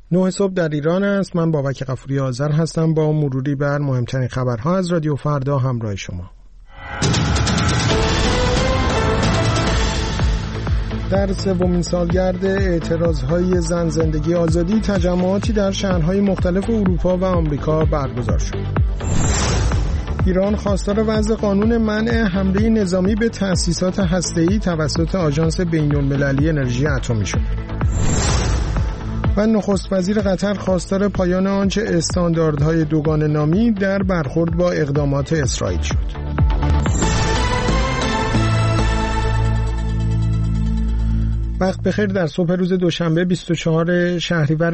9 صبح در ایران است. من بابک غفوری آذر هستم با مروری بر مهمترین خبرها از رادیو فردا همراه شما. در سومین سالگرد اعتراضهای زن زندگی آزادی تجمعاتی در شهرهای مختلف اروپا و آمریکا برگزار شد. ایران خواستار وضع قانون منع حمله نظامی به تأسیسات هسته‌ای توسط آژانس بین‌المللی انرژی اتمی شد. و نخست وزیر قطر خواستار پایان آنچه استانداردهای دوگانه نامی در برخورد با اقدامات اسرائیل شد. وقت بخیر. در صبح روز دوشنبه 24 شهریور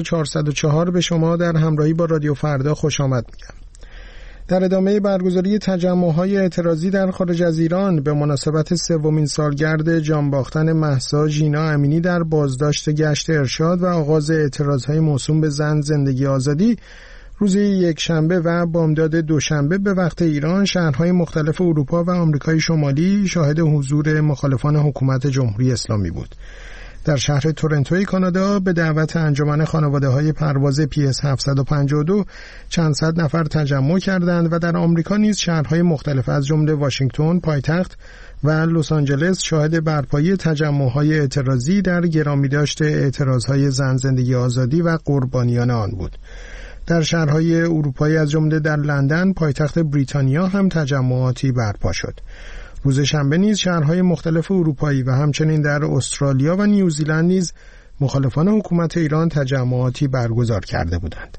1404 به شما در همراهی با رادیو فردا خوش آمد میگم. در ادامه برگزاری تجمع‌های اعتراضی در خارج از ایران به مناسبت سومین سالگرد جانباختن مهسا ژینا امینی در بازداشت گشت ارشاد و آغاز اعتراضهای موسوم به زن زندگی آزادی روز یکشنبه و بامداد دوشنبه به وقت ایران شهرهای مختلف اروپا و آمریکای شمالی شاهد حضور مخالفان حکومت جمهوری اسلامی بود. در شهر تورنتوی کانادا به دعوت انجمن خانواده‌های پرواز PS 752 چند صد نفر تجمع کردند و در آمریکا نیز شهرهای مختلف از جمله واشنگتن پایتخت و لس آنجلس شاهد برپایی تجمع‌های اعتراضی در گرامیداشت اعتراضهای زن زندگی آزادی و قربانیان آن بود. در شهرهای اروپایی از جمله در لندن پایتخت بریتانیا هم تجمعاتی برپا شد. روز شنبه نیز شهرهای مختلف اروپایی و همچنین در استرالیا و نیوزیلند نیز مخالفان حکومت ایران تجمعاتی برگزار کرده بودند.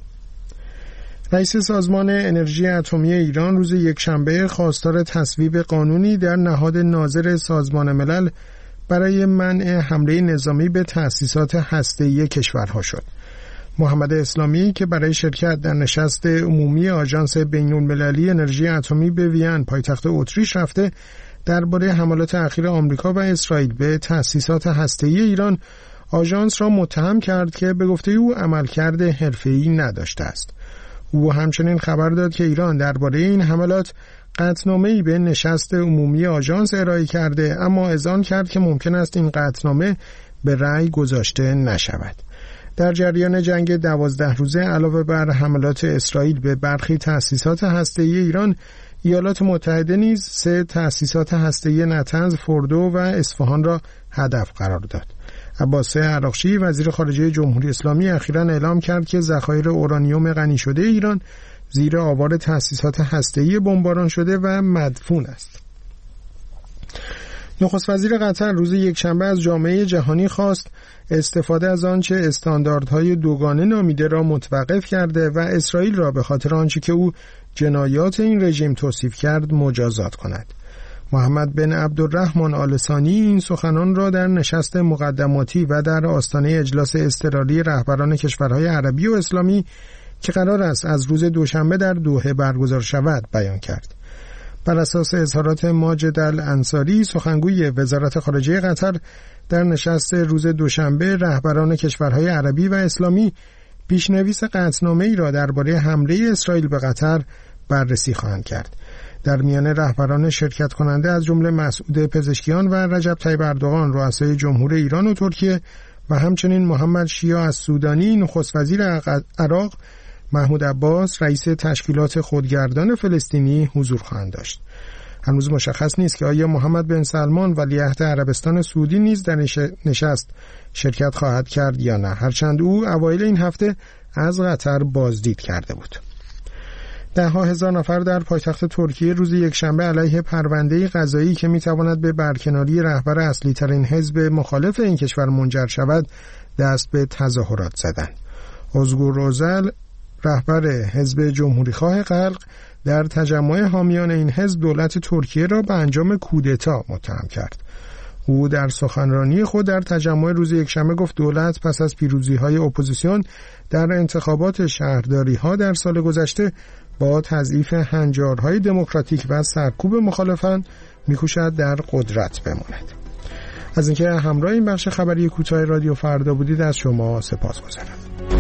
رئیس سازمان انرژی اتمی ایران روز یکشنبه خواستار تصویب قانونی در نهاد ناظر سازمان ملل برای منع حمله نظامی به تأسیسات هسته‌ای کشورها شد. محمد اسلامی که برای شرکت در نشست عمومی آژانس بین‌المللی انرژی اتمی به وین پایتخت اتریش رفته، درباره حملات اخیر آمریکا و اسرائیل به تأسیسات هسته‌ای ایران آژانس را متهم کرد که به گفته او عملکرد حرفه‌ای نداشته است. او همچنین خبر داد که ایران درباره این حملات قطعنامه‌ای به نشست عمومی آژانس ارائه کرده، اما اذعان کرد که ممکن است این قطعنامه به رأی گذاشته نشود. در جریان جنگ 12 روزه علاوه بر حملات اسرائیل به برخی تأسیسات هسته‌ای ایران، ایالات متحده نیز 3 تأسیسات هسته‌ای نطنز، فوردو و اصفهان را هدف قرار داد. عباس عراقچی وزیر خارجه جمهوری اسلامی اخیراً اعلام کرد که ذخایر اورانیوم غنی شده ایران زیر آوار تأسیسات هسته‌ای بمباران شده و مدفون است. نخست وزیر قطر روز یکشنبه از جامعه جهانی خواست استفاده از آنچه استانداردهای دوگانه نامیده را متوقف کرده و اسرائیل را به خاطر آنچه که او جنایات این رژیم توصیف کرد مجازات کند. محمد بن عبدالرحمن آل ثانی این سخنان را در نشست مقدماتی و در آستانه اجلاس اضطراری رهبران کشورهای عربی و اسلامی که قرار است از روز دوشنبه در دوحه برگزار شود بیان کرد. بر اساس اظهارات ماجد الانصاری سخنگوی وزارت خارجه قطر، در نشست روز دوشنبه رهبران کشورهای عربی و اسلامی پیشنویس قطعنامه‌ای را درباره حمله اسرائیل به قطر بررسی خواهند کرد. در میان رهبران شرکت کننده از جمله مسعود پزشکیان و رجب طیب اردوغان رؤسای جمهور ایران و ترکیه و همچنین محمد شیعه السودانی نخست وزیر عراق، محمود عباس رئیس تشکیلات خودگردان فلسطینی حضور خواهند داشت. هنوز مشخص نیست که آیا محمد بن سلمان ولیعهد عربستان سعودی نیز در نشست شرکت خواهد کرد یا نه، هرچند او اوایل این هفته از قطر بازدید کرده بود. 10,000 نفر در پایتخت ترکیه روز یکشنبه علیه پرونده قضایی که میتواند به برکناری رهبر اصلی ترین حزب مخالف این کشور منجر شود دست به تظاهرات زدند. özgür özel رهبر حزب جمهوریخواه خلق در تجمع حامیان این حزب دولت ترکیه را به انجام کودتا متهم کرد. او در سخنرانی خود در تجمع روز یکشنبه گفت دولت پس از پیروزی‌های اپوزیسیون در انتخابات شهرداری‌ها در سال گذشته با تضعیف هنجارهای دموکراتیک و سرکوب مخالفان می‌کوشد در قدرت بماند. از اینکه همراه این بخش خبری کوتاه رادیو فردا بودید از شما سپاسگزارم.